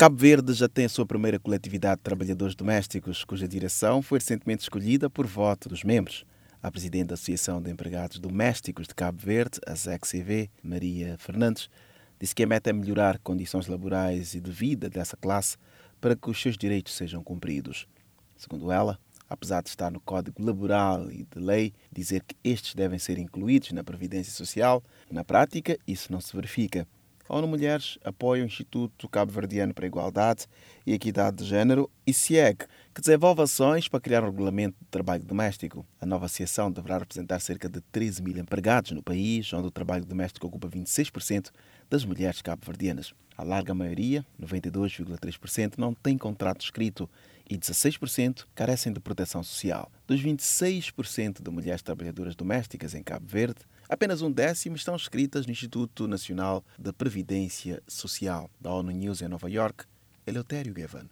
Cabo Verde já tem a sua primeira coletividade de trabalhadores domésticos, cuja direção foi recentemente escolhida por voto dos membros. A presidente da Associação de Empregados Domésticos de Cabo Verde, a ZECCV, Maria Fernandes, disse que a meta é melhorar condições laborais e de vida dessa classe para que os seus direitos sejam cumpridos. Segundo ela, apesar de estar no Código Laboral e de lei dizer que estes devem ser incluídos na Previdência Social, na prática isso não se verifica. A ONU Mulheres apoia o Instituto Cabo-Verdiano para a Igualdade e Equidade de Gênero, ICIEG, que desenvolve ações para criar um regulamento de trabalho doméstico. A nova associação deverá representar cerca de 13 mil empregados no país, onde o trabalho doméstico ocupa 26% das mulheres cabo-verdianas. A larga maioria, 92,3%, não tem contrato escrito e 16% carecem de proteção social. Dos 26% de mulheres trabalhadoras domésticas em Cabo Verde, apenas 1/10 estão inscritas no Instituto Nacional de Previdência Social. Da ONU News em Nova York, Eleutério Gavan.